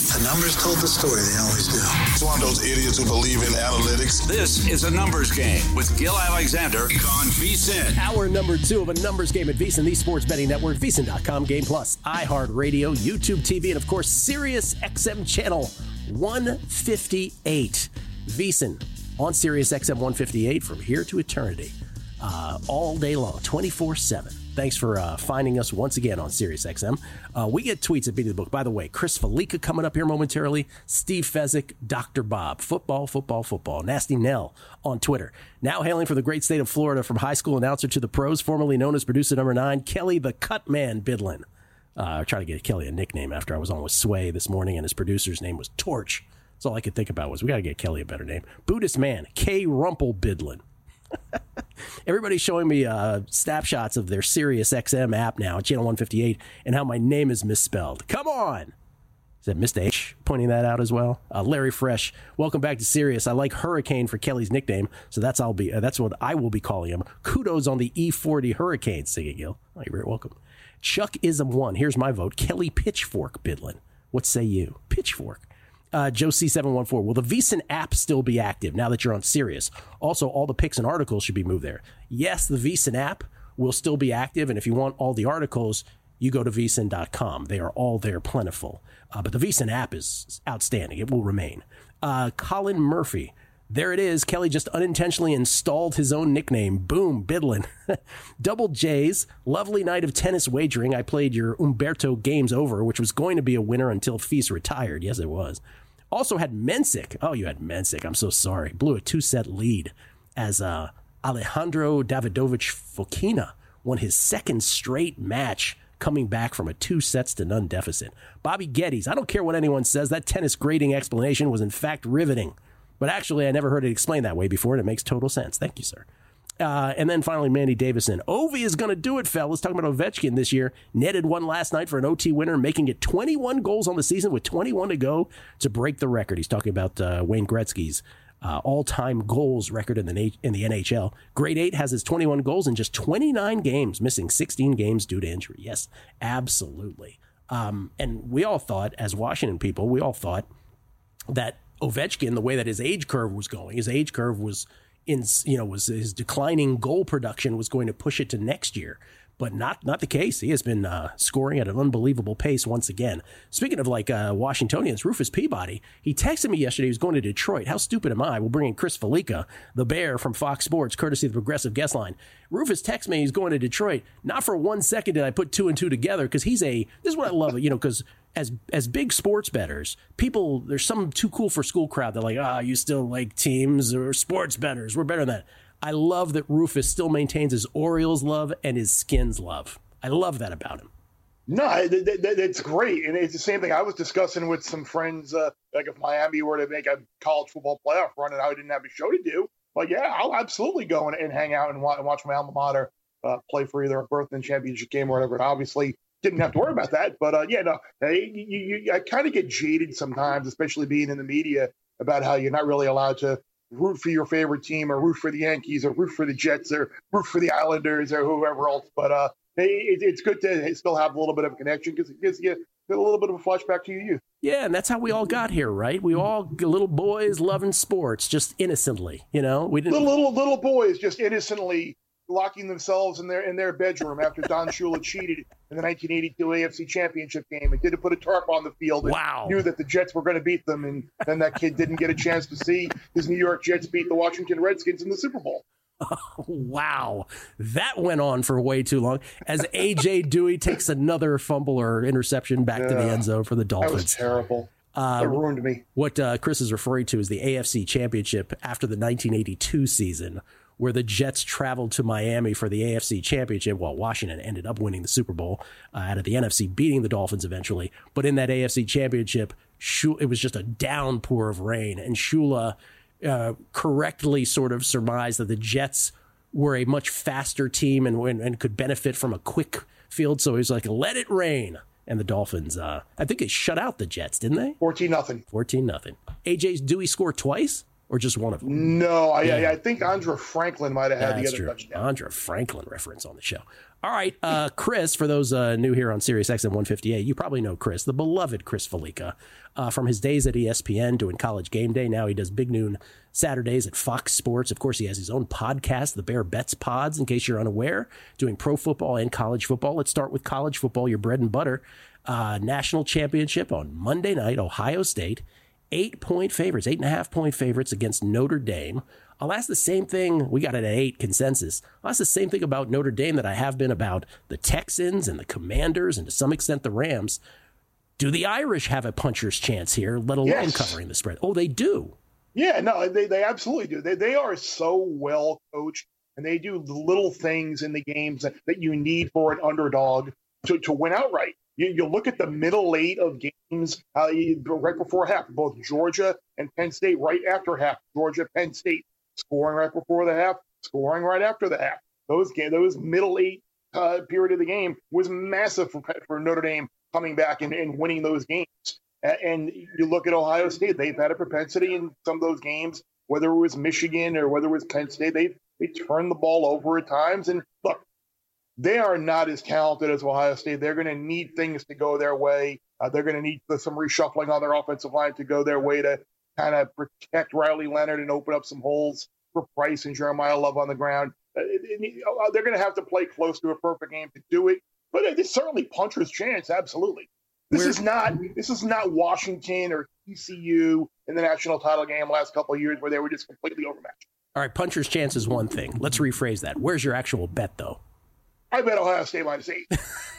The numbers told the story. They always do. It's one of those idiots who believe in analytics. This is A Numbers Game with Gil Alexander on VSiN. Hour number 2 of A Numbers Game at VSiN, the sports betting network, VSiN.com, Game Plus, iHeartRadio, YouTube TV, and of course, Sirius XM channel 158. VSiN on Sirius XM 158 from here to eternity. All day long, 24/7. Thanks for finding us once again on Sirius XM. We get tweets at Beat of the Book. By the way, Chris Felica coming up here momentarily. Steve Fezzik, Dr. Bob. Football. Nasty Nell on Twitter. Now hailing from the great state of Florida, from high school announcer to the pros, formerly known as producer number 9, Kelly the Cutman Bidlin. I tried to get Kelly a nickname after I was on with Sway this morning, and his producer's name was Torch. That's all I could think about was we got to get Kelly a better name. Buddhist Man, K. Rumple Bidlin. Everybody's showing me snapshots of their Sirius XM app now, channel 158, and how my name is misspelled. Come on! Is that Mr. H pointing that out as well? Larry Fresh, welcome back to Sirius. I like Hurricane for Kelly's nickname, so that's what I will be calling him. Kudos on the E40 Hurricane, Siggy Gill. Oh, you're very welcome. Chuckism1, here's my vote. Kelly Pitchfork Bidlin. What say you? Pitchfork. Joe C714, will the VSiN app still be active now that you're on Sirius? Also, all the picks and articles should be moved there. Yes, the VSiN app will still be active, and if you want all the articles, you go to vsin.com. They are all there, plentiful. But the VSiN app is outstanding. It will remain. Colin Murphy, there it is. Kelly just unintentionally installed his own nickname. Boom, Bidlin. Double J's, lovely night of tennis wagering. I played your Umberto Games Over, which was going to be a winner until Feast retired. Yes, it was. Also had Mensick. Oh, you had Mensick. I'm so sorry. Blew a 2-set lead as Alejandro Davidovich Fokina won his second straight match, coming back from a 2-0 deficit. Bobby Geddes, I don't care what anyone says. That tennis grading explanation was in fact riveting. But actually, I never heard it explained that way before, and it makes total sense. Thank you, sir. And then finally, Mandy Davison. Ovi is going to do it, fellas. Talking about Ovechkin this year. Netted one last night for an OT winner, making it 21 goals on the season with 21 to go to break the record. He's talking about Wayne Gretzky's all-time goals record in the NHL. Grade 8 has his 21 goals in just 29 games, missing 16 games due to injury. Yes, absolutely. And we all thought, as Washington people, that Ovechkin, the way that his age curve was going, was his declining goal production was going to push it to next year. But not the case. He has been scoring at an unbelievable pace once again. Speaking of Washingtonians, Rufus Peabody, he texted me yesterday. He was going to Detroit. How stupid am I? We'll bring in Chris Felica, the Bear from Fox Sports, courtesy of the Progressive Guest Line. Rufus texted me he's going to Detroit. Not for 1 second did I put 2 and 2 together, because this is what I love, because as big sports bettors, people, there's some too cool for school crowd. They're like, you still like teams or sports bettors. We're better than that. I love that Rufus still maintains his Orioles love and his Skins love. I love that about him. No, it's great. And it's the same thing I was discussing with some friends, if Miami were to make a college football playoff run and I didn't have a show to do. But yeah, I'll absolutely go and hang out and watch my alma mater play for either a Berthman championship game or whatever. And obviously didn't have to worry about that. But I kind of get jaded sometimes, especially being in the media, about how you're not really allowed to root for your favorite team or root for the Yankees or root for the Jets or root for the Islanders or whoever else. But it's good to still have a little bit of a connection, because it gives you a little bit of a flashback to your youth. Yeah, and that's how we all got here, right? We all little boys loving sports, just innocently, We didn't little boys just innocently locking themselves in their bedroom after Don Shula cheated in the 1982 AFC Championship game and didn't put a tarp on the field and knew that the Jets were going to beat them, and then that kid didn't get a chance to see his New York Jets beat the Washington Redskins in the Super Bowl. Oh, wow. That went on for way too long as A.J. Dewey takes another fumble or interception back to the end zone for the Dolphins. That was terrible. That ruined me. What Chris is referring to is the AFC Championship after the 1982 season, where the Jets traveled to Miami for the AFC Championship, while Washington ended up winning the Super Bowl out of the NFC, beating the Dolphins eventually. But in that AFC Championship, it was just a downpour of rain, and Shula correctly sort of surmised that the Jets were a much faster team and could benefit from a quick field. So he was like, let it rain. And the Dolphins, I think they shut out the Jets, didn't they? 14-0. 14-0. AJ's Dewey scored twice? or just one of them? No, I think Andre Franklin might have had the other touchdown. Andre Franklin reference on the show. All right, Chris, for those new here on Sirius XM 158, you probably know Chris, the beloved Chris Felica, from his days at ESPN doing College Game Day. Now he does Big Noon Saturdays at Fox Sports. Of course, he has his own podcast, the Bear Bets Pods, in case you're unaware, doing pro football and college football. Let's start with college football, your bread and butter. National championship on Monday night, Ohio State, 8.5-point favorites against Notre Dame. I'll ask the same thing. We got it at 8 consensus. I'll ask the same thing about Notre Dame that I have been about the Texans and the Commanders and to some extent the Rams. Do the Irish have a puncher's chance here, let alone covering the spread? Oh, they do. Yeah, no, they absolutely do. They are so well coached, and they do the little things in the games that you need for an underdog to win outright. You look at the middle 8 of games right before half, both Georgia and Penn State right after half. Georgia, Penn State scoring right before the half, scoring right after the half. Those middle 8 period of the game was massive for Notre Dame coming back and winning those games. And you look at Ohio State, they've had a propensity in some of those games, whether it was Michigan or whether it was Penn State, they turned the ball over at times. And look, they are not as talented as Ohio State. They're going to need things to go their way. They're going to need some reshuffling on their offensive line to go their way to kind of protect Riley Leonard and open up some holes for Price and Jeremiah Love on the ground. They're going to have to play close to a perfect game to do it. But it's certainly puncher's chance, absolutely. This is not Washington or TCU in the national title game last couple of years where they were just completely overmatched. All right, puncher's chance is one thing. Let's rephrase that. Where's your actual bet, though? I bet Ohio State -8.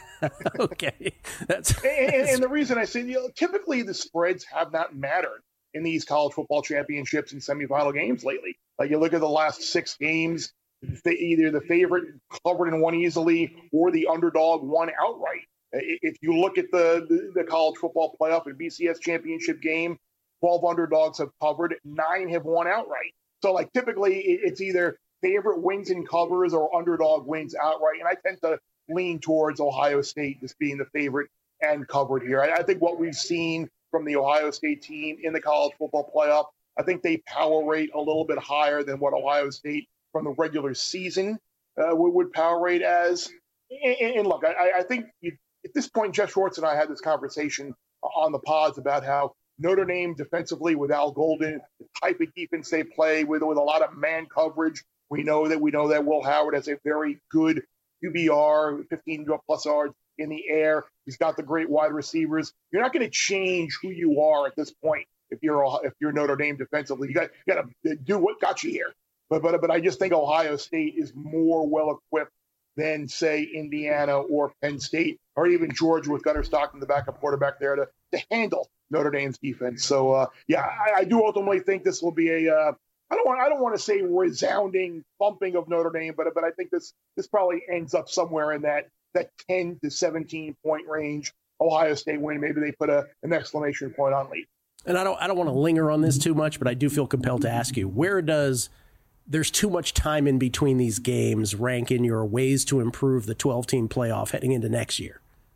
Okay. And the reason I say, typically the spreads have not mattered in these college football championships and semifinal games lately. Like you look at the last 6 games, either the favorite covered and won easily or the underdog won outright. If you look at the college football playoff and BCS championship game, 12 underdogs have covered, 9 have won outright. So like typically it's either favorite wins and covers or underdog wins outright. And I tend to lean towards Ohio State as being the favorite and covered here. I think what we've seen from the Ohio State team in the college football playoff, I think they power rate a little bit higher than what Ohio State from the regular season would power rate as. And look, I think at this point, Jeff Schwartz and I had this conversation on the pods about how Notre Dame defensively with Al Golden, the type of defense they play with a lot of man coverage. We know that Will Howard has a very good QBR, 15-plus yards in the air. He's got the great wide receivers. You're not going to change who you are at this point if you're Notre Dame defensively. You got to do what got you here. But I just think Ohio State is more well equipped than say Indiana or Penn State or even Georgia with Gunnar Stockton, the backup quarterback there to handle Notre Dame's defense. So I do ultimately think this will be a I don't want to say resounding bumping of Notre Dame, but I think this probably ends up somewhere in that 10 to 17 point range. Ohio State win. Maybe they put an exclamation point on lead. And I don't want to linger on this too much, but I do feel compelled to ask you, where does there's too much time in between these games rank in your ways to improve the 12-team playoff heading into next year?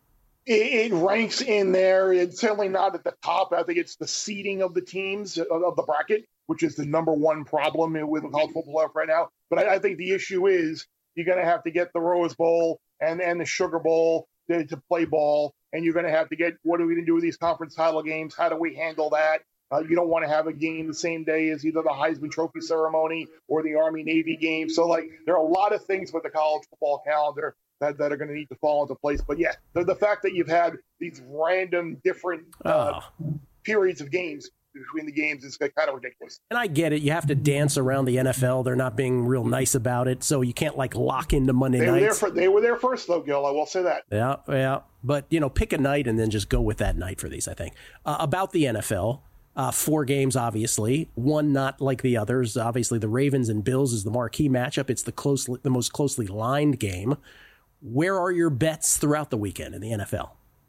It ranks in there. It's certainly not at the top. I think it's the seeding of the teams of the bracket, which is the number one problem with the college football playoff right now. But I think the issue is you're going to have to get the Rose Bowl and the Sugar Bowl to play ball. And you're going to have to get, what are we going to do with these conference title games? How do we handle that? You don't want to have a game the same day as either the Heisman Trophy ceremony or the Army-Navy game. So, there are a lot of things with the college football calendar that are going to need to fall into place. But, yeah, the fact that you've had these random different periods of games between the games is kind of ridiculous. And I get it. You have to dance around the NFL. They're not being real nice about it, so you can't, lock into Monday nights. They were there first, though, Gil. I will say that. Yeah. But, pick a night and then just go with that night for these, I think. About the NFL, 4 games, obviously. One not like the others. Obviously, the Ravens and Bills is the marquee matchup. It's the most closely lined game. Where are your bets throughout the weekend in the NFL?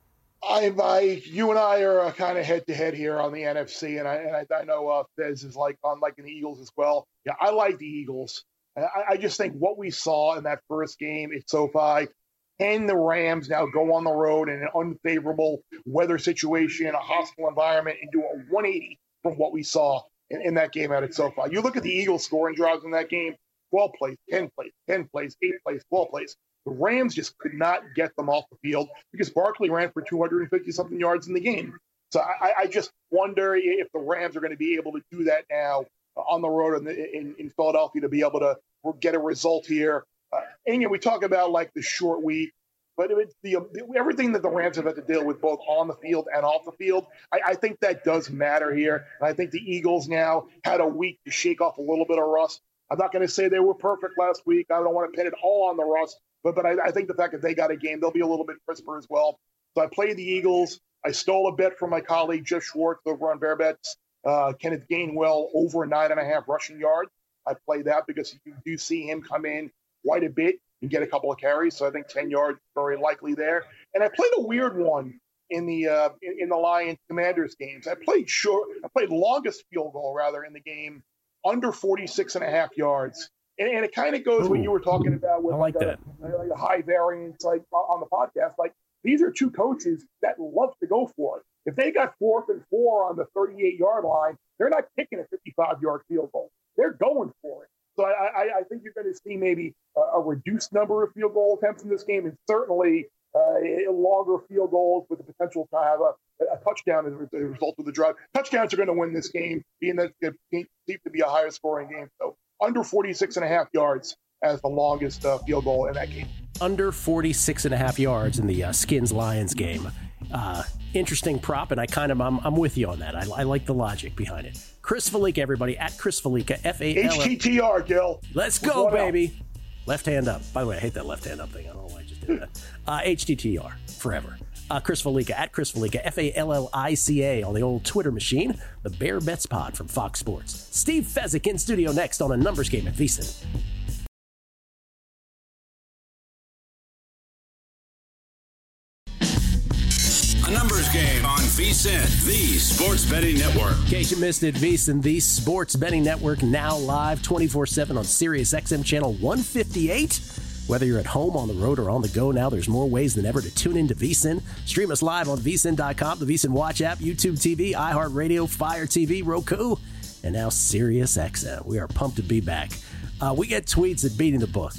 You and I are kind of head-to-head here on the NFC, and I know Fez is on liking the Eagles as well. Yeah, I like the Eagles. I just think what we saw in that first game at SoFi, and the Rams now go on the road in an unfavorable weather situation, a hostile environment, and do a 180 from what we saw in that game out at SoFi. You look at the Eagles scoring drives in that game, 12 plays, 10 plays, 10 plays, 8 plays, 12 plays. The Rams just could not get them off the field because Barkley ran for 250-something yards in the game. So I just wonder if the Rams are going to be able to do that now on the road in Philadelphia to be able to get a result here. And we talk about like the short week, but everything that the Rams have had to deal with both on the field and off the field, I think that does matter here. And I think the Eagles now had a week to shake off a little bit of rust. I'm not going to say they were perfect last week. I don't want to pin it all on the rust, but I think the fact that they got a game, they'll be a little bit crisper as well. So I played the Eagles. I stole a bet from my colleague Jeff Schwartz over on Bear Bets. Kenneth Gainwell over 9.5 rushing yards. I played that because you do see him come in quite a bit and get a couple of carries. So I think 10 yards very likely there. And I played a weird one in the Lions Commanders games. I played longest field goal rather in the game, under 46.5 yards. And it kind of goes what you were talking about with like that. Like the high variance like on the podcast. Like these are two coaches that love to go for it. If they got 4th and 4 on the 38-yard line, they're not kicking a 55-yard field goal. They're going for it. So I think you're going to see maybe a reduced number of field goal attempts in this game, and certainly longer field goals with the potential to have a touchdown as a result of the drive. Touchdowns are going to win this game, being that it seems to be a higher scoring game. So under 46.5 yards as the longest field goal in that game. Under 46.5 yards in the Skins-Lions game. Interesting prop, and I'm with you on that. I like the logic behind it. Chris Fallica, everybody, at Chris Fallica, FAL. HTTR, Gil. Let's go, baby. Left hand up. By the way, I hate that left hand up thing. I don't know why I just did that. HTTR, forever. Chris Fallica, at Chris Fallica, FALLICA on the old Twitter machine. The Bear Bets Pod from Fox Sports. Steve Fezzik in studio next on a numbers game at VSiN. A numbers game on VSiN, the sports betting network. In case you missed it, VSiN, the sports betting network, now live 24/7 on Sirius XM channel 158. Whether you're at home, on the road, or on the go now, there's more ways than ever to tune into VSiN. Stream us live on VSiN.com, the VSiN Watch app, YouTube TV, iHeartRadio, Fire TV, Roku, and now Sirius XM. We are pumped to be back. We get tweets at Beating the Book.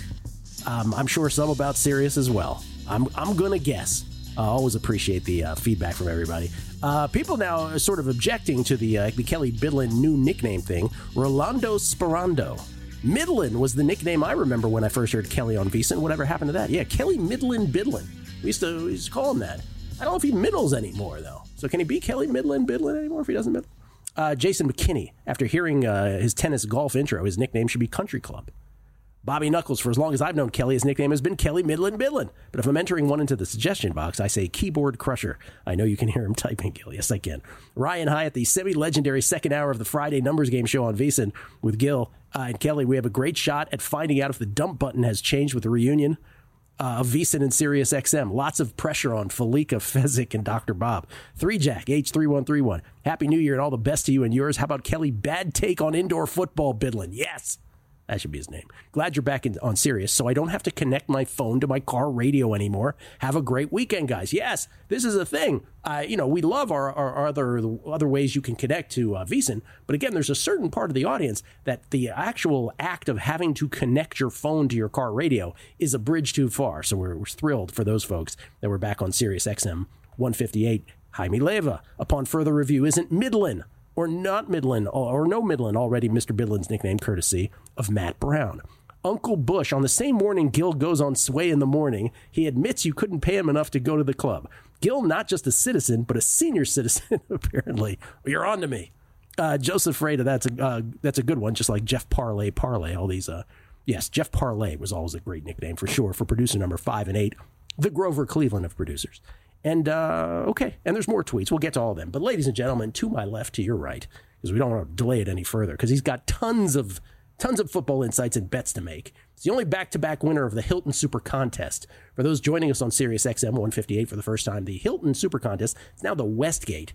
I'm sure some about Sirius as well. I'm going to guess. I always appreciate the feedback from everybody. People now are sort of objecting to the Kelly Bidlin new nickname thing, Rolando Sperando. Midland was the nickname I remember when I first heard Kelly on VSiN. Whatever happened to that? Yeah, Kelly Midland Bidlin. We used to call him that. I don't know if he middles anymore, though. So can he be Kelly Midland Bidlin anymore if he doesn't middle? Jason McKinney, after hearing his tennis golf intro, his nickname should be Country Club. Bobby Knuckles, for as long as I've known Kelly, his nickname has been Kelly Midland Bidlin. But if I'm entering one into the suggestion box, I say Keyboard Crusher. I know you can hear him typing, Gil. Yes, I can. Ryan Hyatt, the semi-legendary second hour of the Friday numbers game show on VSiN with Gil and Kelly. We have a great shot at finding out if the dump button has changed with the reunion of VSiN and Sirius XM. Lots of pressure on Fallica, Fezzik, and Dr. Bob. 3Jack, H3131. Happy New Year and all the best to you and yours. How about Kelly? Bad take on indoor football, Bidlin. Yes. That should be his name. Glad you're back on Sirius, so I don't have to connect my phone to my car radio anymore. Have a great weekend, guys. Yes, this is a thing. We love our other ways you can connect to VSiN, but again, there's a certain part of the audience that the actual act of having to connect your phone to your car radio is a bridge too far. So we're thrilled for those folks that we're back on Sirius XM 158. Jaime Leva, upon further review, isn't Midland or not Midland, or no Midland, already Mr. Bidlin's nickname, courtesy of Matt Brown. Uncle Bush, on the same morning Gil goes on Sway in the Morning, he admits you couldn't pay him enough to go to the club. Gil, not just a citizen, but a senior citizen, apparently. You're on to me. Joseph Freda, that's a good one, just like Jeff Parlay, all these. Yes, Jeff Parlay was always a great nickname, for sure, for producer number 5 and 8, the Grover Cleveland of producers. And, okay, and there's more tweets. We'll get to all of them. But ladies and gentlemen, to my left, to your right, because we don't want to delay it any further, because he's got tons of football insights and bets to make. It's the only back-to-back winner of the Hilton Super Contest. For those joining us on Sirius XM 158 for the first time, the Hilton Super Contest is now the Westgate.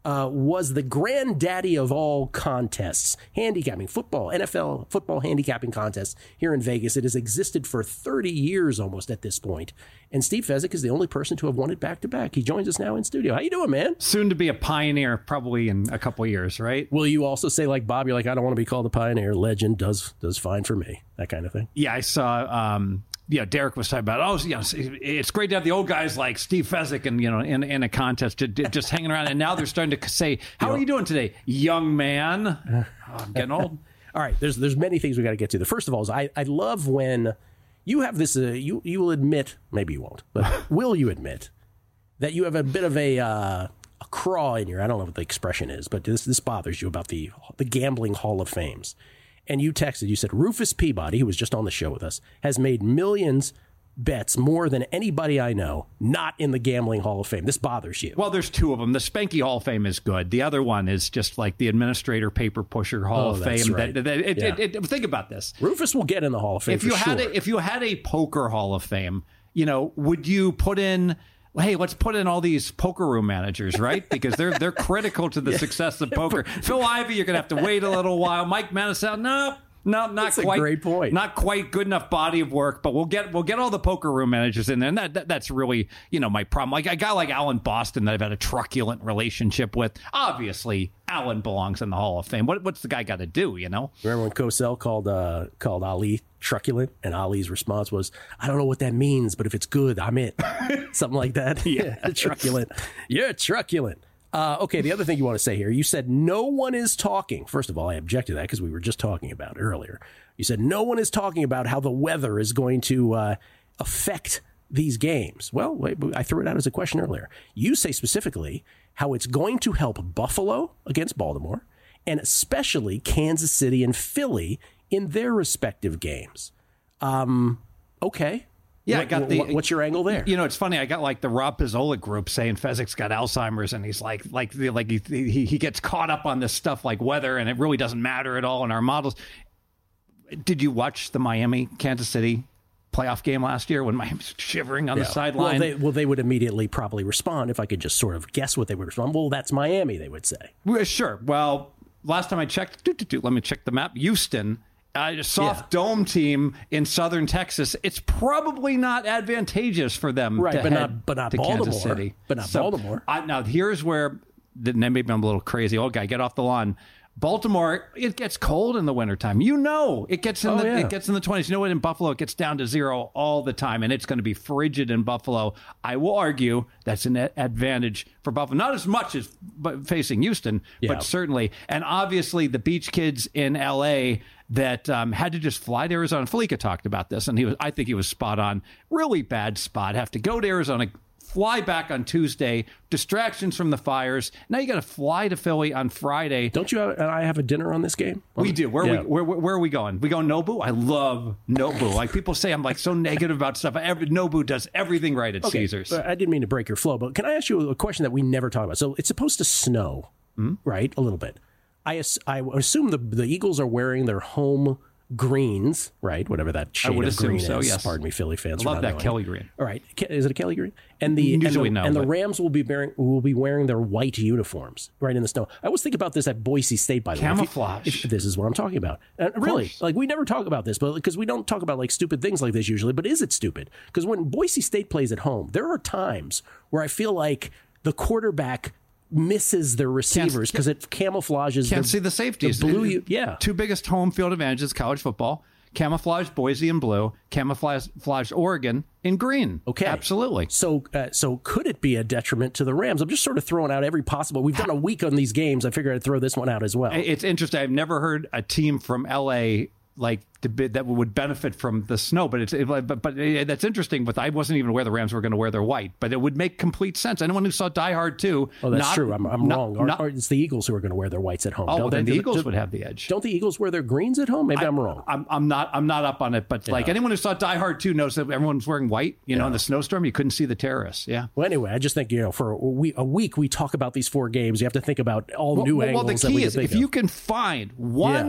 was the granddaddy of all contests, handicapping, football, NFL football handicapping contests here in Vegas. It has existed for 30 years almost at this point. And Steve Fezzik is the only person to have won it back-to-back. He joins us now in studio. How you doing, man? Soon to be a pioneer, probably in a couple of years, right? Will you also say, like Bob, you're like, I don't want to be called a pioneer. Legend does fine for me. That kind of thing. Yeah, I saw... Derek was talking about, it's great to have the old guys like Steve Fezzik and, in a contest just hanging around. And now they're starting to say, how are you doing today, young man? I'm getting old. All right. There's many things we got to get to. The first of all is I love when you have this, you will admit, maybe you won't, but will you admit that you have a bit of a craw in your, I don't know what the expression is, but this bothers you about the gambling Hall of Fames. And you texted, you said, Rufus Peabody, who was just on the show with us, has made millions bets more than anybody I know, not in the Gambling Hall of Fame. This bothers you. Well, there's two of them. The Spanky Hall of Fame is good. The other one is just like the Administrator Paper Pusher Hall of Fame. Right. Think about this. Rufus will get in the Hall of Fame if you had a poker Hall of Fame, would you put in... Hey, let's put in all these poker room managers, right? Because they're critical to the success of poker. Phil Ivey, you're going to have to wait a little while. Mike Manisau, no, not That's quite. A great point. Not quite good enough body of work, but we'll get all the poker room managers in there, and that's really my problem. Like a guy like Alan Boston that I've had a truculent relationship with. Obviously, Alan belongs in the Hall of Fame. What's the guy got to do? Remember when Cosell called Ali truculent, and Ali's response was, "I don't know what that means, but if it's good, I'm it." Something like that. Yeah, truculent. You're truculent. Okay, the other thing you want to say here, you said no one is talking. First of all, I object to that because we were just talking about it earlier. You said no one is talking about how the weather is going to affect these games. Well, wait, I threw it out as a question earlier. You say specifically how it's going to help Buffalo against Baltimore and especially Kansas City and Philly in their respective games. Okay. Yeah, I got what's your angle there? It's funny. I got like the Rob Pizzola group saying Fezzik's got Alzheimer's, and he's like he gets caught up on this stuff like weather, and it really doesn't matter at all in our models. Did you watch the Miami Kansas City playoff game last year when Miami was shivering on the sideline? Well, they would immediately probably respond if I could just sort of guess what they would respond. Well, that's Miami, they would say. Well, sure. Well, last time I checked, let me check the map. Houston. A soft dome team in southern Texas, it's probably not advantageous for them to head but not to Baltimore. Kansas City. But not Baltimore. Now, here's where, maybe I'm a little crazy. Old guy, get off the lawn. Baltimore, it gets cold in the wintertime. It gets in it gets in the 20s. You know what? In Buffalo, it gets down to 0 all the time, and it's going to be frigid in Buffalo. I will argue that's an advantage for Buffalo. Not as much as facing Houston, but certainly. And obviously, the beach kids in L.A. that had to just fly to Arizona. Felica talked about this, and I think he was spot on. Really bad spot. Have to go to Arizona, fly back on Tuesday, distractions from the fires. Now you got to fly to Philly on Friday. Don't you and I have a dinner on this game? We do. Where are we going? We going Nobu? I love Nobu. Like people say, I'm like so negative about stuff. Nobu does everything right at Caesars. I didn't mean to break your flow, but can I ask you a question that we never talk about? So it's supposed to snow, right? A little bit. I assume the Eagles are wearing their home greens, right? Whatever that shade of green is. Yes. Pardon me, Philly fans. I love that Kelly green. All right, is it a Kelly green? And the Rams will be wearing their white uniforms right in the snow. I always think about this at Boise State, by the way. Camouflage. This is what I'm talking about. Really, like we never talk about this, but because we don't talk about like stupid things like this usually. But is it stupid? Because when Boise State plays at home, there are times where I feel like the quarterback misses their receivers because it camouflages. Can't see the safeties. The blue, two biggest home field advantages: college football, camouflage Boise in blue, camouflage Oregon in green. Okay, absolutely. So could it be a detriment to the Rams? I'm just sort of throwing out every possible. We've done a week on these games. I figured I'd throw this one out as well. It's interesting. I've never heard a team from LA that would benefit from the snow, but that's interesting. But I wasn't even aware the Rams were going to wear their white, but it would make complete sense. Anyone who saw Die Hard 2. Oh, that's true. I'm wrong. Or it's the Eagles who are going to wear their whites at home. Oh, then the Eagles would have the edge. Don't the Eagles wear their greens at home? Maybe I'm wrong. I'm not up on it, but like anyone who saw Die Hard 2 knows that everyone's wearing white. In the snowstorm, you couldn't see the terrorists. Yeah. Well, anyway, I just think for a week we talk about these 4 games. You have to think about all new angles. Well, the key is if you can find one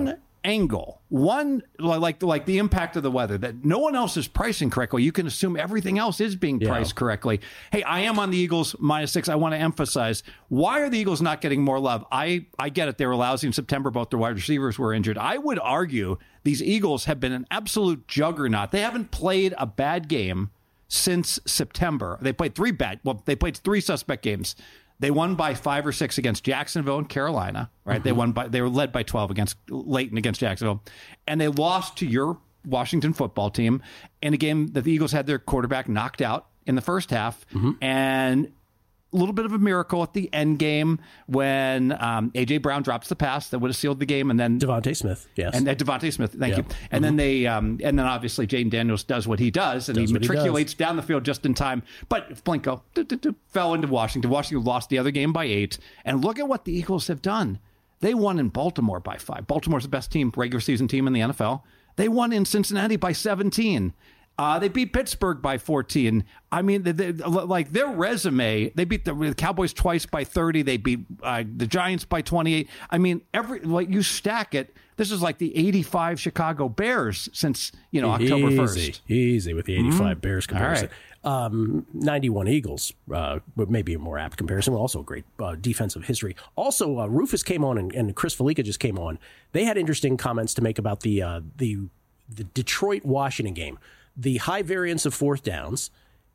angle, one like the impact of the weather, that no one else is pricing correctly, you can assume everything else is being priced correctly. Hey, I am on the Eagles -6. I want to emphasize, why are the Eagles not getting more love? I get it. They were lousy in September. Both their wide receivers were injured. I would argue these Eagles have been an absolute juggernaut. They haven't played a bad game since September. They played they played 3 suspect games. They won by 5 or 6 against Jacksonville and Carolina, right? Mm-hmm. They were led by 12 against Jacksonville, and they lost to your Washington football team in a game that the Eagles had their quarterback knocked out in the first half, and a little bit of a miracle at the end game when A.J. Brown drops the pass that would have sealed the game, and then Devontae Smith, yes, and Devontae Smith, thank you, and then they, and then obviously Jaden Daniels does what he does, and he matriculates down the field just in time. But Blinko fell into Washington. Washington lost the other game by 8, and look at what the Eagles have done. They won in Baltimore by 5. Baltimore's the best regular season team in the NFL. They won in Cincinnati by 17. They beat Pittsburgh by 14. I mean, like their resume, they beat the Cowboys twice by 30. They beat the Giants by 28. I mean, you stack it. This is like the 85 Chicago Bears since, October 1st. Easy with the 85 Bears comparison. All right. 91 Eagles, maybe a more apt comparison. Also a great defensive history. Also, Rufus came on and Chris Felica just came on. They had interesting comments to make about the Detroit-Washington game. The high variance of 4th downs,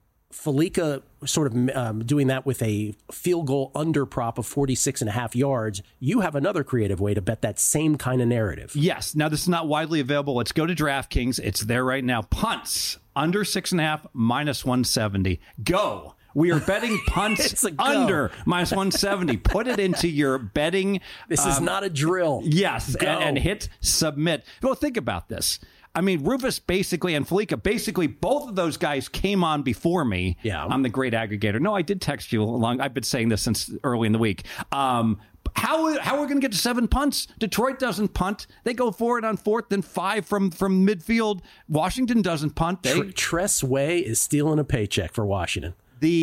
Felica sort of doing that with a field goal under prop of 46.5 yards. You have another creative way to bet that same kind of narrative. Yes. Now, this is not widely available. Let's go to DraftKings. It's there right now. Punts under 6.5 -170. Go. We are betting punts under -170. Put it into your betting. This is not a drill. Yes. And hit submit. Well, think about this. I mean, Rufus basically and Felica, basically both of those guys came on before me. Yeah. I'm the great aggregator. No, I did text you along. I've been saying this since early in the week. How are we going to get to 7 punts? Detroit doesn't punt. They go for it on 4th and 5 from midfield. Washington doesn't punt. Tress Way is stealing a paycheck for Washington.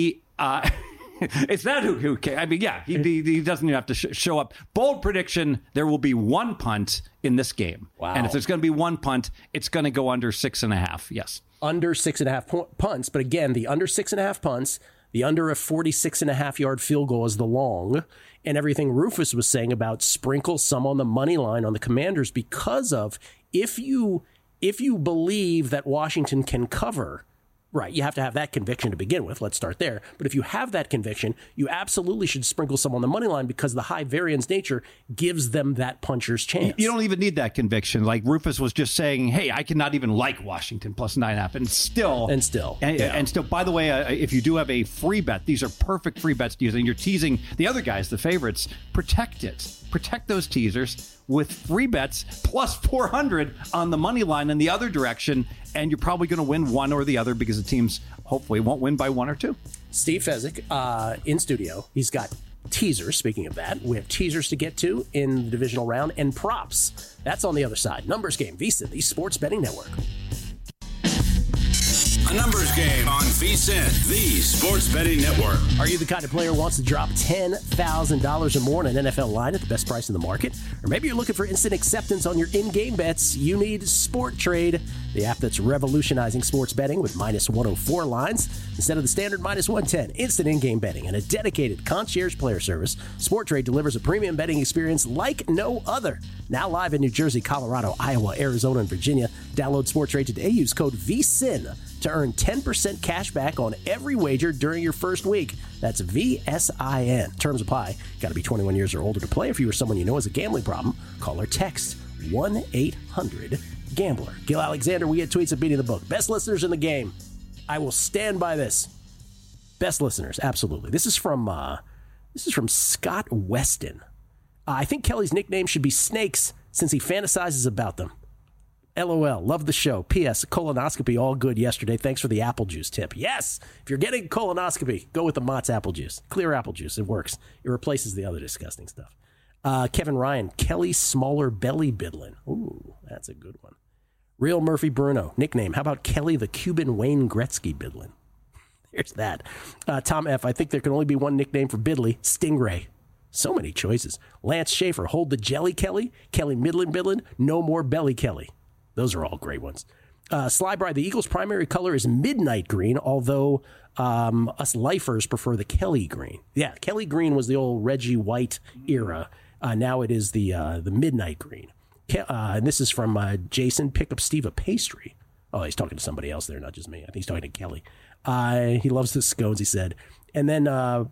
It's not who cares. I mean, yeah, he doesn't even have to show up. Bold prediction, there will be 1 punt in this game. Wow. And if there's going to be 1 punt, it's going to go under 6.5. Yes. Under 6.5 punts. But again, the under 6.5 punts, the under a 46.5 yard field goal is the long. And everything Rufus was saying about sprinkle some on the money line on the Commanders because of if you believe that Washington can cover. Right, you have to have that conviction to begin with. Let's start there. But if you have that conviction, you absolutely should sprinkle some on the money line because the high variance nature gives them that puncher's chance. You don't even need that conviction. Like Rufus was just saying, hey, I cannot even like Washington +9.5. And still, by the way, if you do have a free bet, these are perfect free bets to use. And you're teasing the other guys, the favorites. Protect it. Protect those teasers with free bets +400 on the money line in the other direction, and you're probably going to win one or the other because the teams hopefully won't win by 1 or 2. Steve Fezzik in studio. He's got teasers. Speaking of that, we have teasers to get to in the divisional round and props. That's on the other side. Numbers Game, VSiN, the Sports Betting Network. A numbers game on VSiN, the Sports Betting Network. Are you the kind of player who wants to drop $10,000 or more on an NFL line at the best price in the market? Or maybe you're looking for instant acceptance on your in-game bets? You need SportTrade, the app that's revolutionizing sports betting with -104 lines instead of the standard -110. Instant in-game betting and a dedicated concierge player service. SportTrade delivers a premium betting experience like no other. Now live in New Jersey, Colorado, Iowa, Arizona, and Virginia. Download SportTrade today. Use code VSiN to earn 10% cash back on every wager during your first week. That's VSIN. Terms apply. Got to be 21 years or older to play. If you or someone you know has a gambling problem, call or text 1-800-GAMBLER. Gil Alexander, we get tweets at Beating the Book. Best listeners in the game. I will stand by this. Best listeners, absolutely. This is from Scott Weston. I think Kelly's nickname should be Snakes since he fantasizes about them. LOL. Love the show. P.S. Colonoscopy all good yesterday. Thanks for the apple juice tip. Yes! If you're getting colonoscopy, go with the Mott's apple juice. Clear apple juice. It works. It replaces the other disgusting stuff. Kevin Ryan. Kelly Smaller Belly Bidlin. Ooh, that's a good one. Real Murphy Bruno. Nickname. How about Kelly the Cuban Wayne Gretzky Bidlin? There's that. Tom F. I think there can only be one nickname for Bidley. Stingray. So many choices. Lance Schaefer, hold the jelly Kelly. Kelly Midland, no more belly Kelly. Those are all great ones. Sly Bride, the Eagles' primary color is midnight green, although us lifers prefer the Kelly green. Yeah, Kelly green was the old Reggie White era. Now it is the midnight green. And this is from Jason, pick up Steve a pastry. Oh, he's talking to somebody else there, not just me. I think he's talking to Kelly. He loves the scones, he said. And then,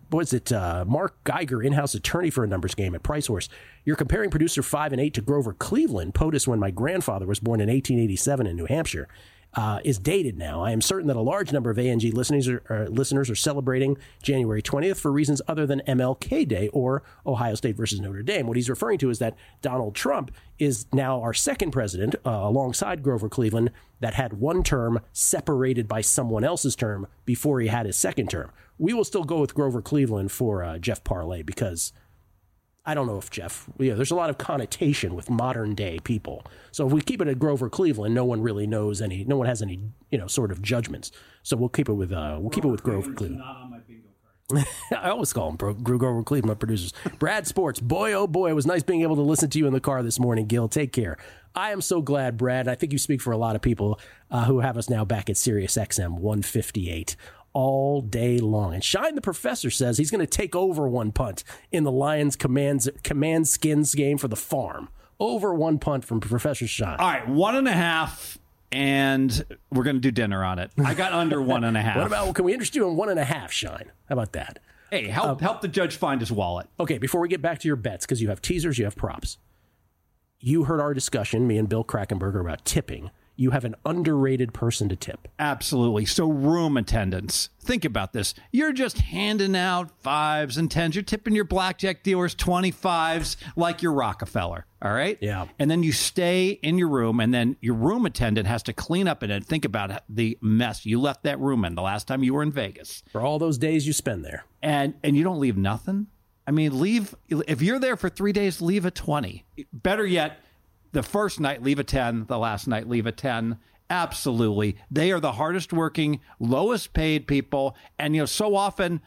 Mark Geiger, in-house attorney for a numbers game at Price Horse. You're comparing producer 5 and 8 to Grover Cleveland. POTUS, when my grandfather was born in 1887 in New Hampshire, is dated now. I am certain that a large number of ANG listeners are celebrating January 20th for reasons other than MLK Day or Ohio State versus Notre Dame. What he's referring to is that Donald Trump is now our second president, alongside Grover Cleveland, that had one term separated by someone else's term before he had his second term. We will still go with Grover Cleveland for Jeff Parlay because I don't know if Jeff, there's a lot of connotation with modern day people. So if we keep it at Grover Cleveland, no one really knows no one has any, sort of judgments. So we'll keep it with Grover Cleveland. Not on my bingo card. I always call him Grover Cleveland, my producers. Brad Sports, boy, oh boy, it was nice being able to listen to you in the car this morning, Gil. Take care. I am so glad, Brad. I think you speak for a lot of people who have us now back at Sirius XM 158. All day long. And Shine the Professor says he's going to take over one punt in the Lions command skins game for the farm. Over one punt from Professor Shine. All right, 1.5, and we're going to do dinner on it. I got under 1.5. What about, can we interest you in 1.5, Shine? How about that? Hey, help the judge find his wallet. Okay, before we get back to your bets, because you have teasers, you have props. You heard our discussion, me and Bill Krackenberger, about tipping. You have an underrated person to tip. Absolutely. So room attendants. Think about this. You're just handing out 5s and 10s. You're tipping your blackjack dealers 25s like you're Rockefeller. All right? Yeah. And then you stay in your room, and then your room attendant has to clean up in it. Think about the mess you left that room in the last time you were in Vegas. For all those days you spend there. And you don't leave nothing? I mean, if you're there for 3 days, leave a 20. Better yet, the first night, leave a 10. The last night, leave a 10. Absolutely. They are the hardest working, lowest paid people. And, so often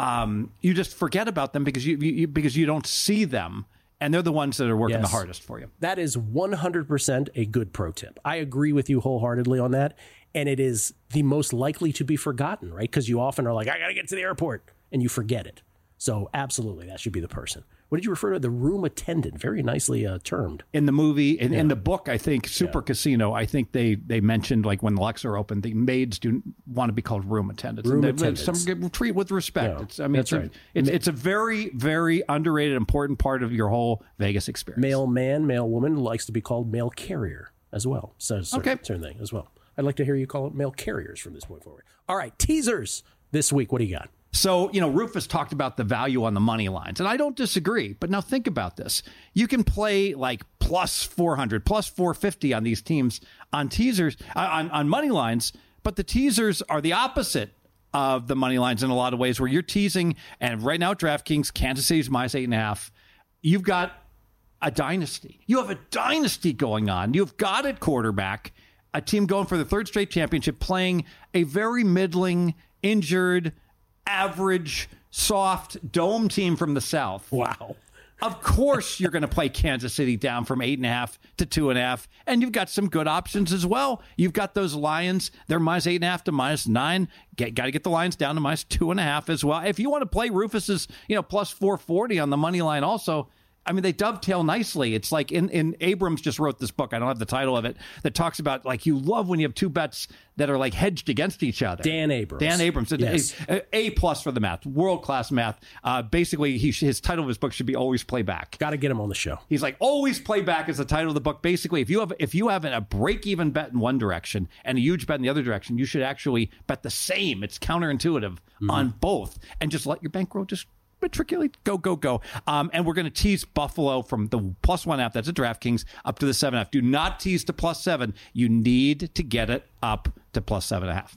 you just forget about them because you don't see them. And they're the ones that are working the hardest for you. That is 100% a good pro tip. I agree with you wholeheartedly on that. And it is the most likely to be forgotten, right? Because you often are like, I got to get to the airport. And you forget it. So absolutely, that should be the person. What did you refer to? The room attendant. Very nicely termed. In the movie, in the book, I think, Super Casino, I think they mentioned, like, when the Lux are open, the maids do want to be called room attendants. Room attendants. Some treat with respect. Yeah, it's a very, very underrated, important part of your whole Vegas experience. Male man, male woman likes to be called mail carrier as well. So certain thing as well. I'd like to hear you call it mail carriers from this point forward. All right, teasers this week. What do you got? So, Rufus talked about the value on the money lines, and I don't disagree. But now think about this. You can play like plus 400, plus 450 on these teams on teasers, on money lines. But the teasers are the opposite of the money lines in a lot of ways, where you're teasing. And right now at DraftKings, Kansas City's minus 8.5. You've got a dynasty. You have a dynasty going on. You've got at quarterback a team going for the third straight championship, playing a very middling, injured, average, soft dome team from the South. Wow. Of course, you're going to play Kansas City down from 8.5 to 2.5, and you've got some good options as well. You've got those Lions; they're minus 8.5 to minus 9. Got to get the Lions down to minus 2.5 as well. If you want to play Rufus's, plus 440 on the money line, also. I mean, they dovetail nicely. It's like in Abrams just wrote this book. I don't have the title of it, that talks about, like, you love when you have two bets that are like hedged against each other. Dan Abrams. Yes. A+ for the math, world-class math. Basically, his title of his book should be Always Play Back. Got to get him on the show. He's like, Always Play Back is the title of the book. Basically, if you have a break-even bet in one direction and a huge bet in the other direction, you should actually bet the same. It's counterintuitive on both, and just let your bankroll just matriculate, go. And we're going to tease Buffalo from the plus 1.5. That's at DraftKings up to the 7.5. Do not tease to plus 7. You need to get it up to plus 7.5.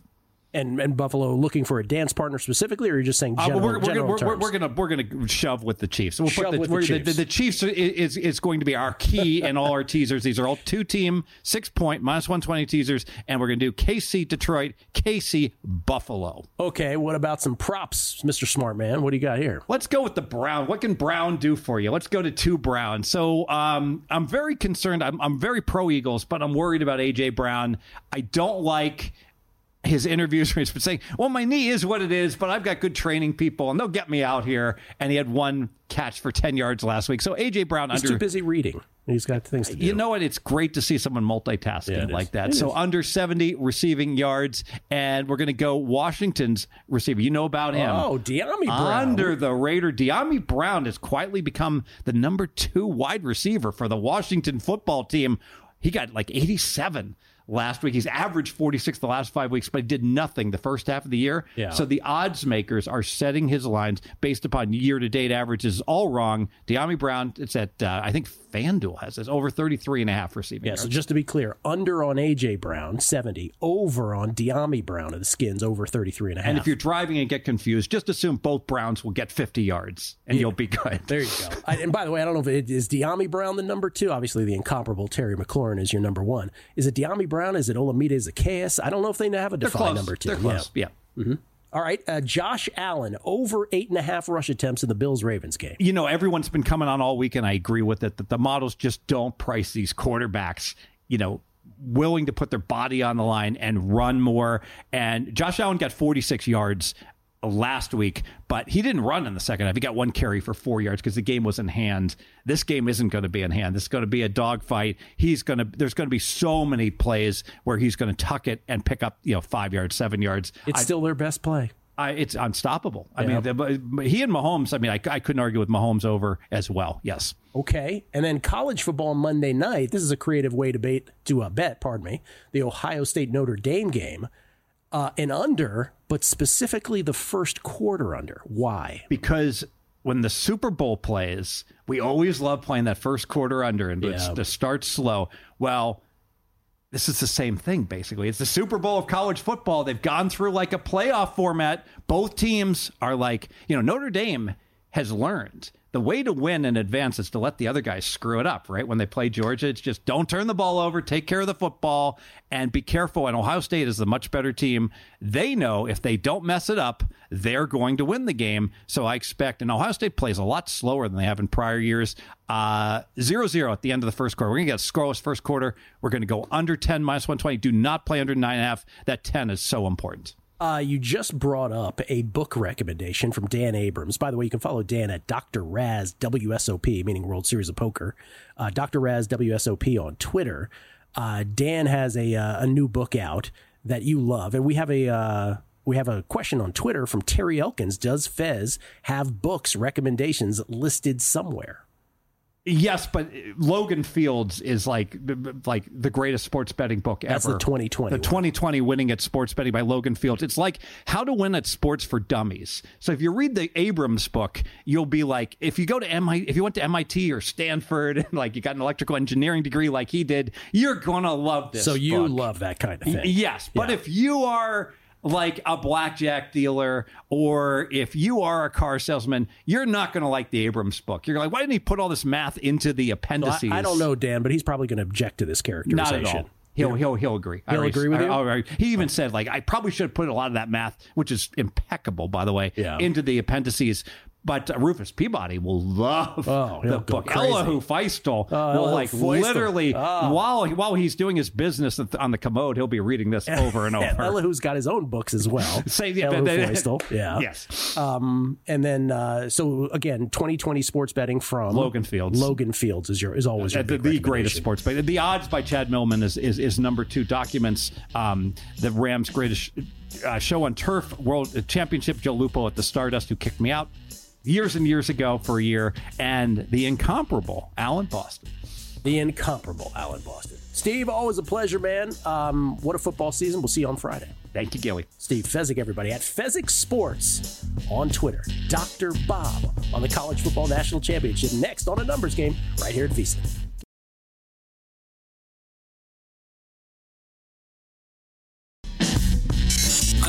And Buffalo looking for a dance partner specifically, or are you just saying general terms? We're gonna shove with the Chiefs. We'll shove with the Chiefs. The Chiefs is going to be our key in all our teasers. These are all 2-team, 6-point, -120 teasers, and we're gonna do KC Detroit, KC Buffalo. Okay, what about some props, Mr. Smart Man? What do you got here? Let's go with the Brown. What can Brown do for you? Let's go to 2 Brown. So I'm very concerned. I'm very pro Eagles, but I'm worried about A.J. Brown. I don't like his interviews where he's been saying, well, my knee is what it is, but I've got good training people and they'll get me out here. And he had 1 catch for 10 yards last week. So A.J. Brown he's too busy reading. He's got things to do. You know what? It's great to see someone multitasking like that. So under 70 receiving yards, and we're going to go Washington's receiver. You know about him. Oh, Dyami Brown. Under the Raider, Dyami Brown has quietly become the number 2 wide receiver for the Washington football team. He got like 87 last week. He's averaged 46 the last 5 weeks, but he did nothing the first half of the year. Yeah. So the odds makers are setting his lines based upon year-to-date averages all wrong. Dyami Brown, it's at, I think FanDuel has this, over 33.5 receiving yards. So just to be clear, under on A.J. Brown, 70. Over on Dyami Brown of the Skins, over 33.5. And if you're driving and get confused, just assume both Browns will get 50 yards, and you'll be good. There you go. And by the way, I don't know if it is Dyami Brown the number 2. Obviously, the incomparable Terry McLaurin is your number 1. Is it Dyami Brown? Is it Olamide Zaccheaus? I don't know if they have a defined number 2. They're close, yeah. Mm-hmm. All right, Josh Allen, over 8.5 rush attempts in the Bills-Ravens game. You know, everyone's been coming on all week, and I agree with it, that the models just don't price these quarterbacks, willing to put their body on the line and run more. And Josh Allen got 46 yards last week, but he didn't run in the second half. He got 1 carry for 4 yards because the game was in hand. This game isn't going to be in hand. This is going to be a dogfight. There's going to be so many plays where he's going to tuck it and pick up 5 yards, 7 yards. It's still their best play. It's unstoppable. I mean, he and Mahomes, I couldn't argue with Mahomes over as well. Yes. Okay. And then college football Monday night. This is a creative way to bet, the Ohio State Notre Dame game. An under, but specifically the first quarter under. Why? Because when the Super Bowl plays, we always love playing that first quarter under and to start slow. Well, this is the same thing, basically. It's the Super Bowl of college football. They've gone through like a playoff format. Both teams are like, Notre Dame has learned the way to win in advance is to let the other guys screw it up, right? When they play Georgia, it's just don't turn the ball over, take care of the football, and be careful. And Ohio State is the much better team. They know if they don't mess it up, they're going to win the game. So I expect, and Ohio State plays a lot slower than they have in prior years, 0-0 at the end of the first quarter. We're going to get a scoreless first quarter. We're going to go under 10, -120. Do not play under 9.5. That 10 is so important. You just brought up a book recommendation from Dan Abrams. By the way, you can follow Dan at Dr. Raz WSOP, meaning World Series of Poker. Dr. Raz WSOP on Twitter. Dan has a new book out that you love, and we have a question on Twitter from Terry Elkins. Does Fez have books recommendations listed somewhere? Yes, but Logan Fields is like the greatest sports betting book ever. That's the 2020. The 2020 Winning at Sports Betting by Logan Fields. It's like How to Win at Sports for Dummies. So if you read the Abrams book, you'll be like, if you went to MIT or Stanford, and like you got an electrical engineering degree like he did, you're gonna love this. So you book. love that kind of thing. Yes, but if you are like a blackjack dealer, or if you are a car salesman, you're not going to like the Abrams book. You're like, why didn't he put all this math into the appendices? I don't know, Dan, but he's probably going to object to this characterization. Not at all. He'll agree. He'll agree with you? He even said, like, I probably should have put a lot of that math, which is impeccable, by the way, into the appendices. But Rufus Peabody will love the book. Elihu Feistel will literally, while he's doing his business on the commode, he'll be reading this over and over. Elihu's got his own books as well. Elihu Feistel. Yeah. Yes. And then, so again, 2020 sports betting from Logan Fields. Logan Fields is always your big the greatest sports betting. The odds by Chad Millman is number 2. Documents the Rams' greatest show on turf, World Championship. Joe Lupo at the Stardust, who kicked me out years and years ago for a year, and the incomparable Alan Boston. Steve, always a pleasure, man. What a football season. We'll see you on Friday. Thank you, Gilly. Steve Fezzik, everybody, at Fezzik Sports on Twitter. Dr. Bob on the College Football National Championship. Next on A Numbers Game, right here at VSiN. A Numbers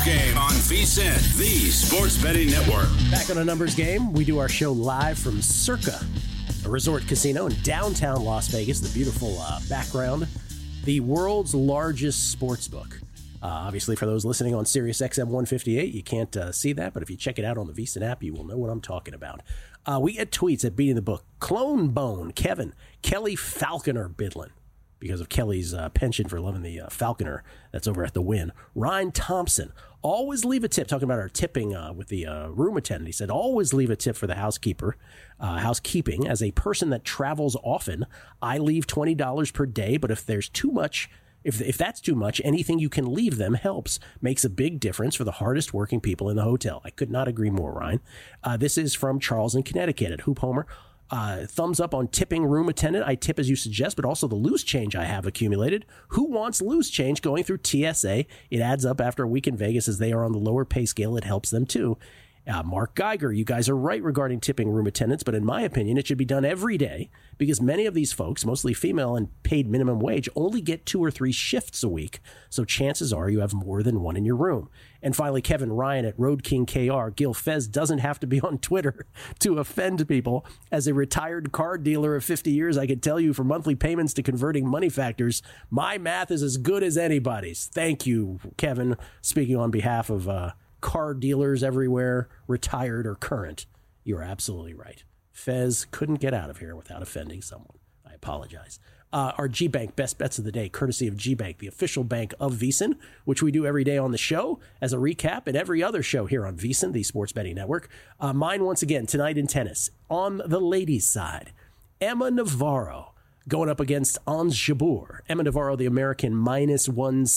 Game on VSiN, the Sports Betting Network. Back on A Numbers Game, we do our show live from Circa, a resort casino in downtown Las Vegas, the beautiful background, the world's largest sports book. Obviously, for those listening on Sirius XM 158, you can't see that, but if you check it out on the VSiN app, you will know what I'm talking about. We get tweets at Beating the Book. Clone Bone, Kevin, Kelly Falconer Bidlin, because of Kelly's penchant for loving the Falconer that's over at the Wynn. Ryan Thompson, always leave a tip, talking about our tipping with the room attendant. He said, always leave a tip for the housekeeping. As a person that travels often, I leave $20 per day, but if there's too much, if that's too much, anything you can leave them helps. Makes a big difference for the hardest working people in the hotel. I could not agree more, Ryan. This is from Charles in Connecticut at Hoop Homer. Thumbs up on tipping room attendant. I tip as you suggest, but also the loose change I have accumulated. Who wants loose change going through TSA? It adds up after a week in Vegas, as they are on the lower pay scale. It helps them too. Mark Geiger, you guys are right regarding tipping room attendants, but in my opinion, it should be done every day because many of these folks, mostly female and paid minimum wage, only get 2 or 3 shifts a week. So chances are you have more than one in your room. And finally, Kevin Ryan at Road King KR, Gil Fez doesn't have to be on Twitter to offend people. As a retired car dealer of 50 years, I can tell you from monthly payments to converting money factors, my math is as good as anybody's. Thank you, Kevin, speaking on behalf of car dealers everywhere, retired or current. You're absolutely right. Fez couldn't get out of here without offending someone. I apologize. Our G-Bank Best Bets of the Day, courtesy of G-Bank, the official bank of VSiN, which we do every day on the show as a recap, and every other show here on VSiN, the Sports Betting Network. Mine, once again, tonight in tennis. On the ladies' side, Emma Navarro going up against Ons Jabeur. Emma Navarro, the American, minus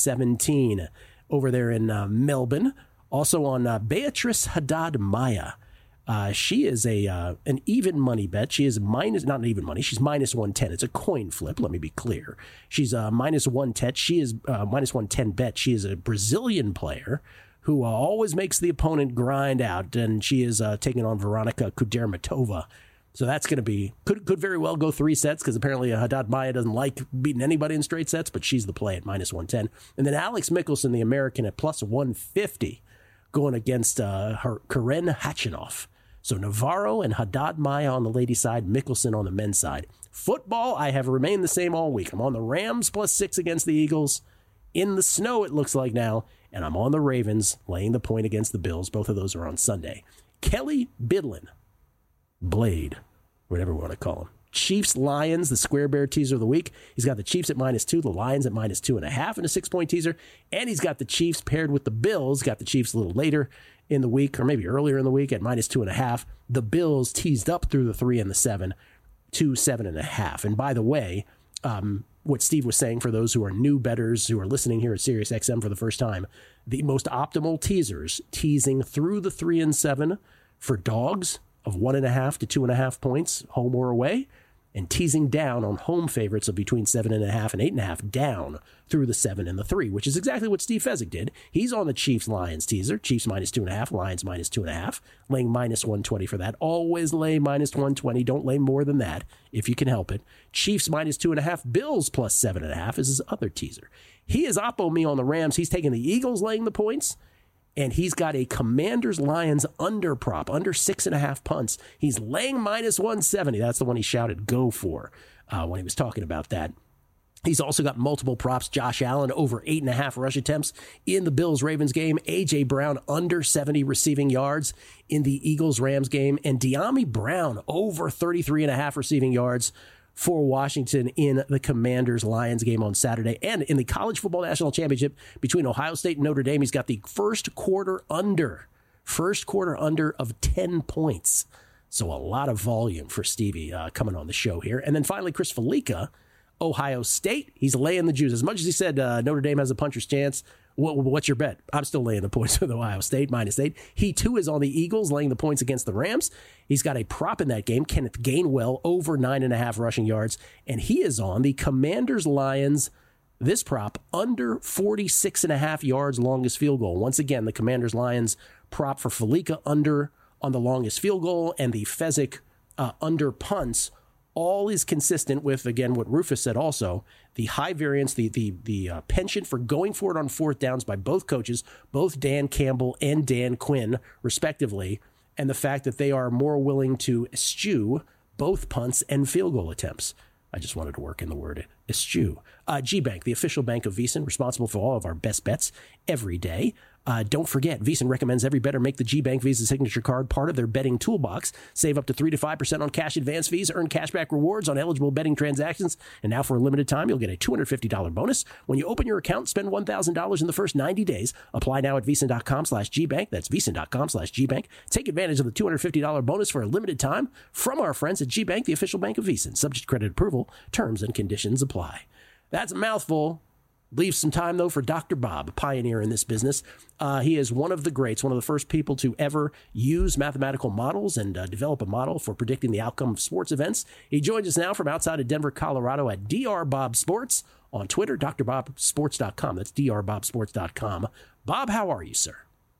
117 over there in Melbourne. Also on Beatrice Haddad Maya. She is an even money bet. She is not an even money. She's minus 110. It's a coin flip. Let me be clear. She's minus 110. She is minus 110 bet. She is a Brazilian player who always makes the opponent grind out, and she is taking on Veronika Kudermetova. So that's going to be could very well go 3 sets because apparently Haddad Maya doesn't like beating anybody in straight sets, but she's the play at minus 110. And then Alex Mickelson, the American, at plus 150. Going against Karen Khachanov. So Navarro and Haddad Maya on the ladies' side, Mickelson on the men's side. Football, I have remained the same all week. I'm on the Rams plus 6 against the Eagles. In the snow, it looks like now. And I'm on the Ravens laying the point against the Bills. Both of those are on Sunday. Kelly Bidlin, Blade, whatever we want to call him. Chiefs Lions, the Square Bear teaser of the week. He's got the Chiefs at minus 2, the Lions at minus 2.5 in a 6-point teaser. And he's got the Chiefs paired with the Bills. Got the Chiefs a little later in the week, or maybe earlier in the week at minus 2.5. The Bills teased up through the 3 and the 7 to 7.5. And by the way, what Steve was saying for those who are new bettors who are listening here at Sirius XM for the first time, the most optimal teasers teasing through the 3 and 7 for dogs of 1.5 to 2.5 points, home or away, and teasing down on home favorites of between 7.5 and 8.5 down through the 7 and the 3, which is exactly what Steve Fezzik did. He's on the Chiefs Lions teaser, Chiefs minus 2.5, Lions minus 2.5, laying minus 120 for that. Always lay minus 120. Don't lay more than that if you can help it. Chiefs minus 2.5, Bills plus 7.5 is his other teaser. He is oppo me on the Rams. He's taking the Eagles laying the points. And he's got a Commanders-Lions under prop, under 6.5 punts. He's laying minus 170. That's the one he shouted go for when he was talking about that. He's also got multiple props. Josh Allen over 8.5 rush attempts in the Bills-Ravens game. A.J. Brown under 70 receiving yards in the Eagles-Rams game. And De'Ami Brown over 33.5 receiving yards for Washington in the Commanders-Lions game on Saturday. And in the College Football National Championship between Ohio State and Notre Dame, he's got the first quarter under of 10 points. So a lot of volume for Stevie coming on the show here. And then finally, Chris Felica, Ohio State. He's laying the juice. As much as he said Notre Dame has a puncher's chance, what's your bet? I'm still laying the points with Ohio State, minus 8. He, too, is on the Eagles, laying the points against the Rams. He's got a prop in that game, Kenneth Gainwell, over 9.5 rushing yards. And he is on the Commanders-Lions, this prop, under 46.5 yards, longest field goal. Once again, the Commanders-Lions prop for Felica under on the longest field goal, and the Fezzik under punts all is consistent with, again, what Rufus said also, the high variance, the penchant for going for it on fourth downs by both coaches, both Dan Campbell and Dan Quinn, respectively, and the fact that they are more willing to eschew both punts and field goal attempts. I just wanted to work in the word eschew. GBank, the official bank of VSiN, responsible for all of our best bets every day. Don't forget, VSiN recommends every bettor make the GBank Visa Signature Card part of their betting toolbox. Save up to 3 to 5% on cash advance fees, earn cashback rewards on eligible betting transactions, and now for a limited time, you'll get a $250 bonus when you open your account. Spend $1,000 in the first 90 days. Apply now at VSiN.com/GBank. That's VSiN.com/GBank. Take advantage of the $250 bonus for a limited time from our friends at GBank, the official bank of VSiN. Subject to credit approval. Terms and conditions apply. That's a mouthful. Leave some time, though, for Dr. Bob, a pioneer in this business. He is one of the greats, one of the first people to ever use mathematical models and develop a model for predicting the outcome of sports events. He joins us now from outside of Denver, Colorado at Dr. Bob Sports on Twitter, drbobsports.com. That's drbobsports.com. Bob, how are you, sir?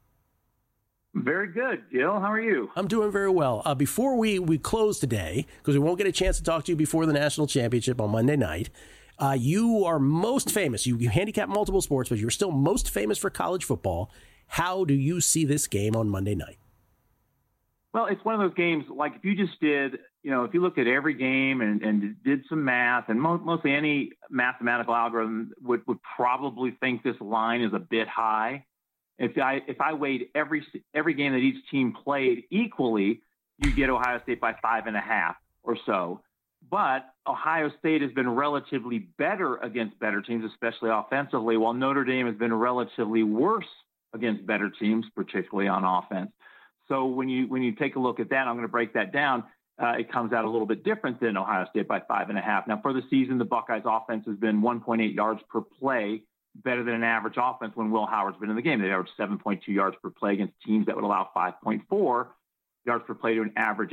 Very good, Gil. How are you? I'm doing very well. Before we close today, because we won't get a chance to talk to you before the national championship on Monday night, you are most famous. You handicap multiple sports, but you're still most famous for college football. How do you see this game on Monday night? Well, it's one of those games, like if you just did, if you looked at every game and did some math, and mostly any mathematical algorithm would probably think this line is a bit high. If I weighed every game that each team played equally, you get Ohio State by 5.5 or so. But Ohio State has been relatively better against better teams, especially offensively, while Notre Dame has been relatively worse against better teams, particularly on offense. So when you take a look at that, I'm going to break that down. It comes out a little bit different than Ohio State by 5.5. Now, for the season, the Buckeyes' offense has been 1.8 yards per play, better than an average offense when Will Howard's been in the game. They averaged 7.2 yards per play against teams that would allow 5.4 yards per play to an average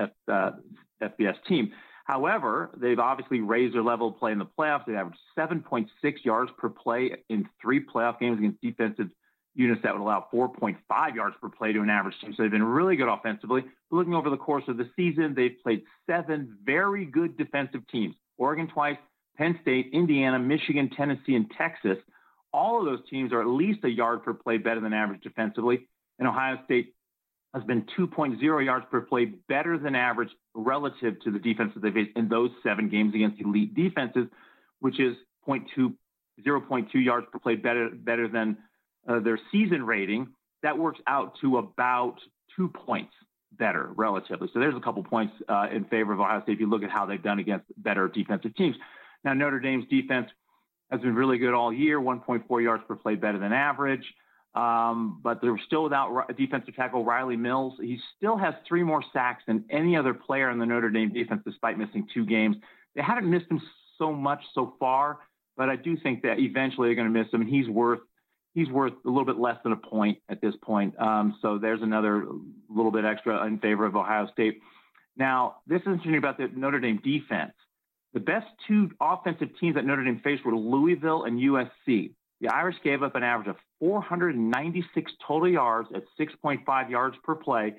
FBS team. However, they've obviously raised their level of play in the playoffs. They averaged 7.6 yards per play in 3 playoff games against defensive units that would allow 4.5 yards per play to an average team. So they've been really good offensively. Looking over the course of the season, they've played 7 very good defensive teams. Oregon twice, Penn State, Indiana, Michigan, Tennessee, and Texas. All of those teams are at least a yard per play better than average defensively. And Ohio State has been 2.0 yards per play better than average relative to the defenses they faced in those 7 games against elite defenses, which is 0.2 yards per play better than their season rating. That works out to about 2 points better relatively. So there's a couple points in favor of Ohio State if you look at how they've done against better defensive teams. Now, Notre Dame's defense has been really good all year, 1.4 yards per play better than average. But they're still without defensive tackle Riley Mills. He still has 3 more sacks than any other player in the Notre Dame defense, despite missing 2 games. They haven't missed him so much so far, but I do think that eventually they're going to miss him, and he's worth a little bit less than a point at this point. So there's another little bit extra in favor of Ohio State. Now, this is interesting about the Notre Dame defense. The best 2 offensive teams that Notre Dame faced were Louisville and USC. The Irish gave up an average of 496 total yards at 6.5 yards per play,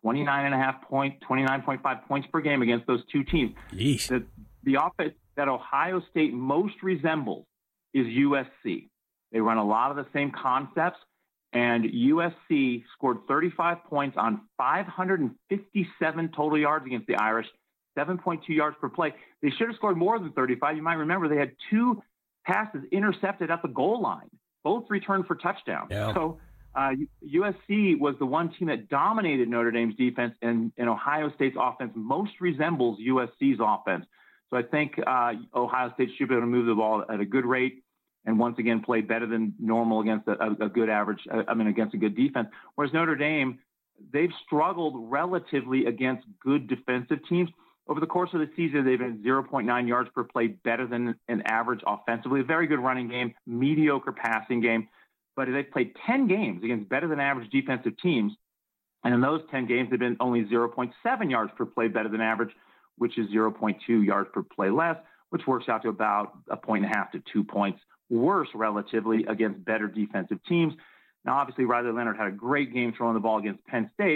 29.5 points per game against those 2 teams. The offense that Ohio State most resembles is USC. They run a lot of the same concepts, and USC scored 35 points on 557 total yards against the Irish, 7.2 yards per play. They should have scored more than 35. You might remember they had 2 passes intercepted at the goal line, both returned for touchdowns. Yeah. So USC was the one team that dominated Notre Dame's defense, and Ohio State's offense most resembles USC's offense. So I think Ohio State should be able to move the ball at a good rate and once again play better than normal against a good average, against a good defense. Whereas Notre Dame, they've struggled relatively against good defensive teams. Over the course of the season, they've been 0.9 yards per play better than an average offensively. A very good running game, mediocre passing game. But they've played 10 games against better than average defensive teams. And in those 10 games, they've been only 0.7 yards per play better than average, which is 0.2 yards per play less, which works out to about 1.5 to 2 points worse relatively against better defensive teams. Now, obviously, Riley Leonard had a great game throwing the ball against Penn State.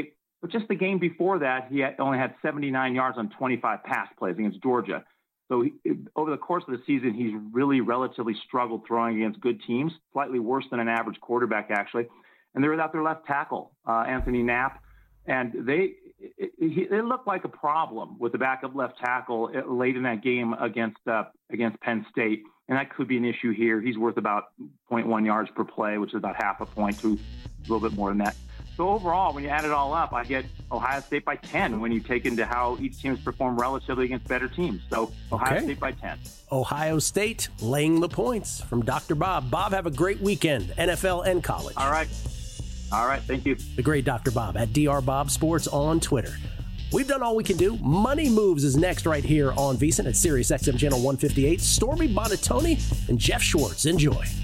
But just the game before that, he only had 79 yards on 25 pass plays against Georgia. So over the course of the season, he's really relatively struggled throwing against good teams, slightly worse than an average quarterback, actually. And they're without their left tackle, Anthony Knapp. And it looked like a problem with the backup left tackle late in that game against Penn State. And that could be an issue here. He's worth about 0.1 yards per play, which is about half a point to a little bit more than that. So overall, when you add it all up, I get Ohio State by 10 when you take into how each team has performed relatively against better teams. So Ohio State by 10. Ohio State laying the points from Dr. Bob. Bob, have a great weekend, NFL and college. All right. Thank you. The great Dr. Bob at Dr. Bob Sports on Twitter. We've done all we can do. Money Moves is next right here on VSiN at Sirius XM Channel 158. Stormy Buonantony and Jeff Schwartz. Enjoy.